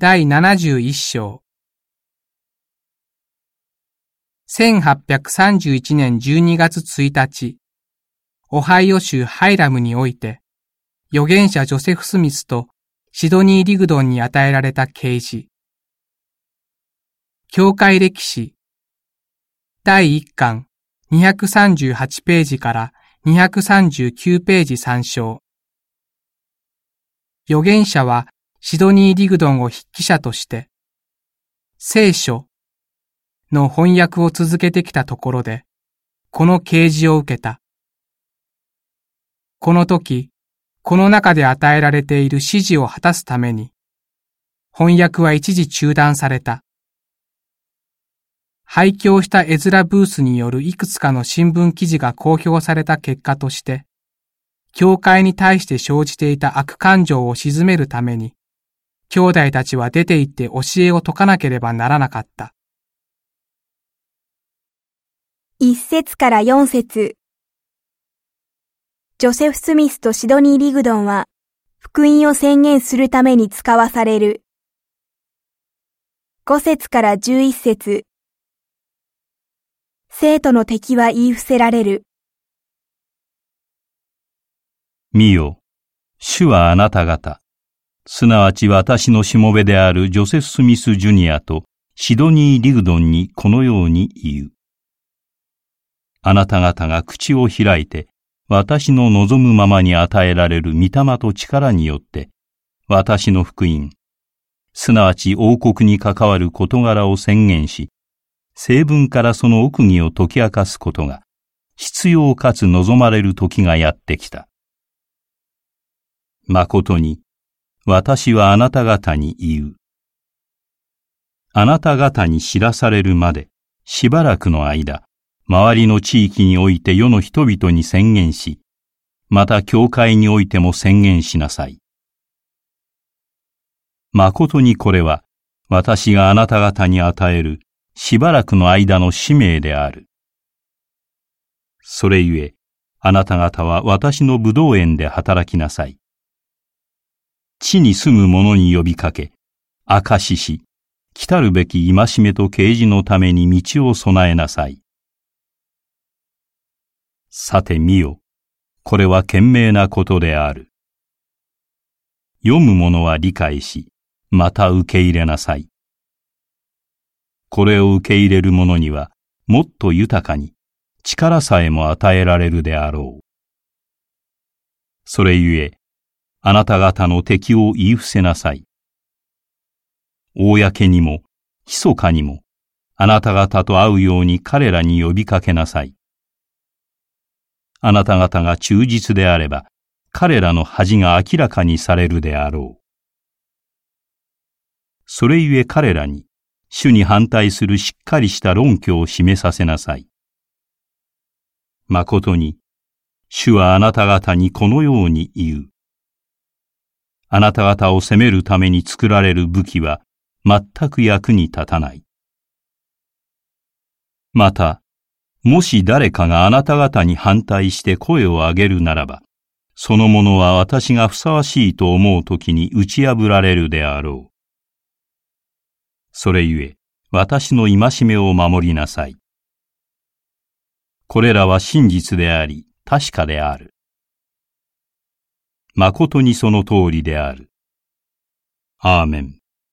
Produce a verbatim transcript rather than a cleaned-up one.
だいななじゅういっ章。せんはっぴゃくさんじゅういちねんじゅうにがつついたち、オハイオ州ハイラムにおいて、預言者ジョセフ・スミスとシドニー・リグドンに与えられた啓示。教会歴史だいいっかんにひゃくさんじゅうはちページからにひゃくさんじゅうきゅうページ参照。預言者はシドニー・リグドンを筆記者として、聖書の翻訳を続けてきたところで、この啓示を受けた。この時、この中で与えられている指示を果たすために、翻訳は一時中断された。廃教したエズラ・ブースによるいくつかの新聞記事が公表された結果として、教会に対して生じていた悪感情を鎮めるために、兄弟たちは出て行って教えを説かなければならなかった。 一節から四節。ジョセフ・スミスとシドニー・リグドンは、福音を宣言するために使わされる。五節から十一節。生徒の敵は言い伏せられる。 見よ、主はあなた方、すなわち私のしもべであるジョセフ・スミス・ジュニアとシドニー・リグドンにこのように言う。あなた方が口を開いて、私の望むままに与えられる御霊と力によって、私の福音、すなわち王国に関わる事柄を宣言し、聖文からその奥義を解き明かすことが、必要かつ望まれる時がやってきた。誠に、私はあなた方に言う。あなた方に知らされるまで、しばらくの間、周りの地域において世の人々に宣言し、また教会においても宣言しなさい。誠にこれは、私があなた方に与えるしばらくの間の使命である。それゆえ、あなた方は私の葡萄園で働きなさい。地に住む者に呼びかけ、証しし、来たるべき戒めと啓示のために道を備えなさい。さて見よ、これは賢明なことである。読む者は理解し、また受け入れなさい。これを受け入れる者には、もっと豊かに、力さえも与えられるであろう。それゆえ、あなた方の敵を言い伏せなさい。公にも、密かにも、あなた方と会うように彼らに呼びかけなさい。あなた方が忠実であれば、彼らの恥が明らかにされるであろう。それゆえ彼らに、主に反対するしっかりした論拠を示させなさい。誠に、主はあなた方にこのように言う。あなた方を責めるために作られる武器は全く役に立たない。また、もし誰かがあなた方に反対して声を上げるならば、その者は私がふさわしいと思うときに打ち破られるであろう。それゆえ、私の戒めを守りなさい。これらは真実であり、確かである。誠にその通りである。アーメン。